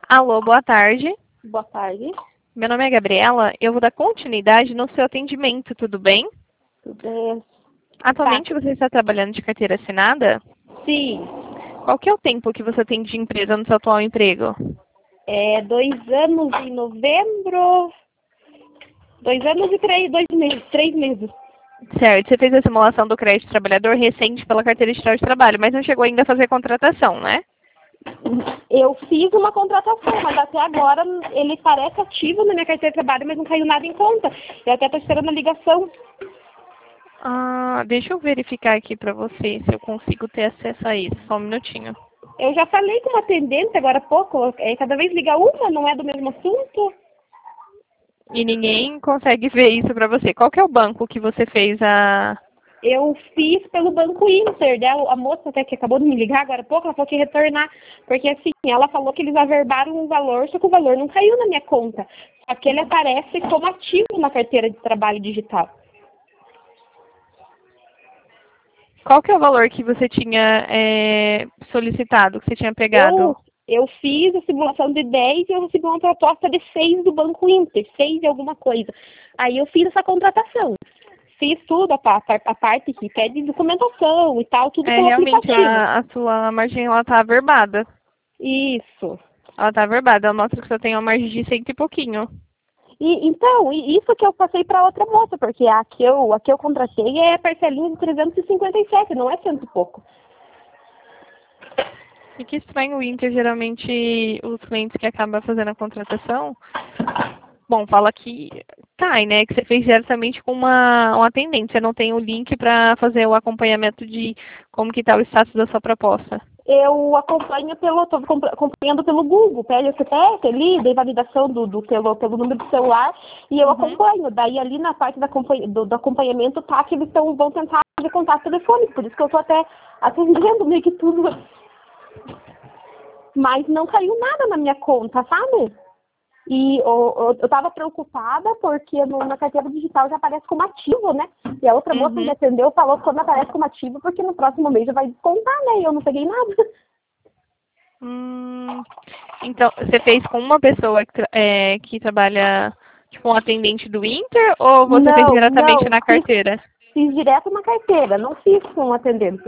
Alô, boa tarde. Boa tarde. Meu nome é Gabriela. Eu vou dar continuidade no seu atendimento, tudo bem? Tudo bem? Atualmente você está trabalhando de carteira assinada? Sim. Qual que é o tempo que você tem de empresa no seu atual emprego? 2 anos em novembro. 2 anos e 3 meses. 3 meses. Certo, você fez a simulação do crédito trabalhador recente pela carteira digital de trabalho, mas não chegou ainda a fazer contratação, né? Eu fiz uma contratação, mas até agora ele parece ativo na minha carteira de trabalho, mas não caiu nada em conta. Eu até estou esperando a ligação. Deixa eu verificar aqui para você se eu consigo ter acesso a isso. Só um minutinho. Eu já falei com uma atendente agora há pouco. Cada vez liga uma, não é do mesmo assunto? E ninguém consegue ver isso para você. Qual que é o banco que você fez a... Eu fiz pelo Banco Inter, né? A moça até que acabou de me ligar agora há pouco, ela falou que ia retornar, porque assim, ela falou que eles averbaram um valor, só que o valor não caiu na minha conta. Só que ele aparece como ativo na carteira de trabalho digital. Qual que é o valor que você tinha solicitado, que você tinha pegado? Eu fiz a simulação de 10 e eu recebi uma proposta de 6 do Banco Inter, 6 e alguma coisa. Aí eu fiz essa contratação. Fiz tudo, a parte que pede documentação e tal, tudo pelo Realmente, aplicativo. a sua margem, ela tá averbada. Isso. Ela tá averbada. Ela mostra que você tem uma margem de cento e pouquinho. Então, isso que eu passei para outra moça, porque a que eu contratei é parcelinha de 357, não é cento e pouco. E que estranho o Inter, geralmente, os clientes que acabam fazendo a contratação, bom, fala que cai, né? Que você fez diretamente com um atendente. Você não tem o link para fazer o acompanhamento de como que tá o status da sua proposta. Eu acompanho tô acompanhando pelo Google, pede o CPF ali, dei validação pelo número do celular e eu acompanho. Daí ali na parte do acompanhamento tá que eles vão tentar fazer contato telefônico, por isso que eu tô até atendendo meio que tudo. Mas não caiu nada na minha conta, sabe? E eu estava preocupada porque na carteira digital já aparece como ativo, né? E a outra moça me atendeu falou que quando aparece como ativo, porque no próximo mês já vai descontar, né? E eu não peguei nada. Então, você fez com uma pessoa que trabalha, tipo, um atendente do Inter, ou você fez diretamente na carteira? Fiz direto na carteira, não fiz com um atendente.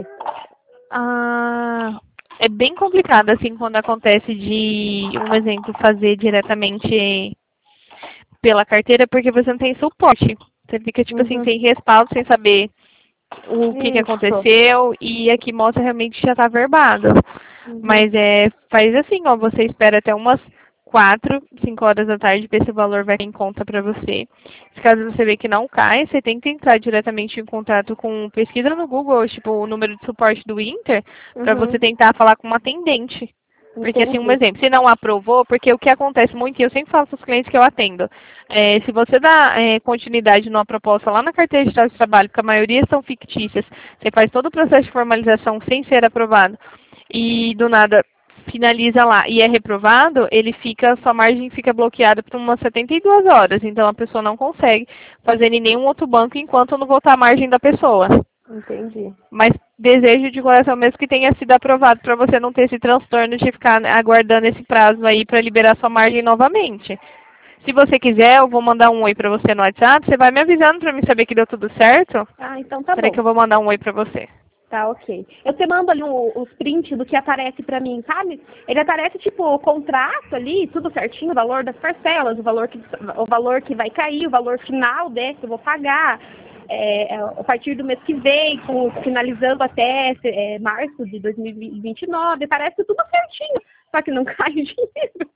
É bem complicado, assim, quando acontece de, um exemplo, fazer diretamente pela carteira, porque você não tem suporte. Você fica, tipo assim, sem respaldo, sem saber o que aconteceu, e aqui mostra realmente que já está verbado. Mas faz assim, ó, você espera até umas 4, 5 horas da tarde para esse valor vai em conta para você. Se caso você vê que não cai, você tem que entrar diretamente em contato com pesquisa no Google, tipo, o número de suporte do Inter, para você tentar falar com uma atendente. Porque, assim, um exemplo, se não aprovou, porque o que acontece muito, e eu sempre falo para os clientes que eu atendo, se você dá continuidade numa proposta lá na carteira de estado de trabalho, porque a maioria são fictícias, você faz todo o processo de formalização sem ser aprovado, e do nada finaliza lá e é reprovado, sua margem fica bloqueada por umas 72 horas, então a pessoa não consegue fazer em nenhum outro banco enquanto não voltar a margem da pessoa. Entendi. Mas desejo de coração mesmo que tenha sido aprovado para você não ter esse transtorno de ficar aguardando esse prazo aí para liberar sua margem novamente. Se você quiser, eu vou mandar um oi para você no WhatsApp. Você vai me avisando para mim saber que deu tudo certo? Então tá Peraí bom. que eu vou mandar um oi para você. Tá, ok. Eu te mando ali os prints do que aparece pra mim, sabe? Ele aparece, tipo, o contrato ali, tudo certinho, o valor das parcelas, o valor que vai cair, o valor final desse, eu vou pagar. A partir do mês que vem, finalizando até março de 2029, parece tudo certinho, só que não cai o dinheiro.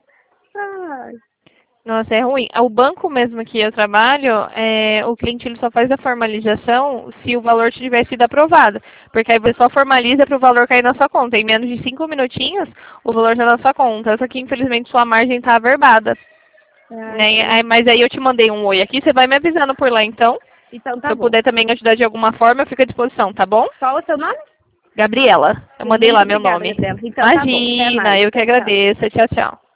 Ai. Nossa, é ruim. O banco mesmo que eu trabalho, o cliente ele só faz a formalização se o valor tiver sido aprovado. Porque aí você só formaliza para o valor cair na sua conta. Em menos de 5 minutinhos, o valor já está na sua conta. Só que infelizmente sua margem está averbada. Né? Mas aí eu te mandei um oi aqui, você vai me avisando por lá então. Então tá Se eu bom. puder também ajudar de alguma forma, eu fico à disposição, tá bom? Qual o seu nome? Gabriela. Eu mandei lá meu nome. Gabriela. Então tá bom. Até Imagina, mais. eu que Tchau, tchau. agradeço. Tchau, tchau.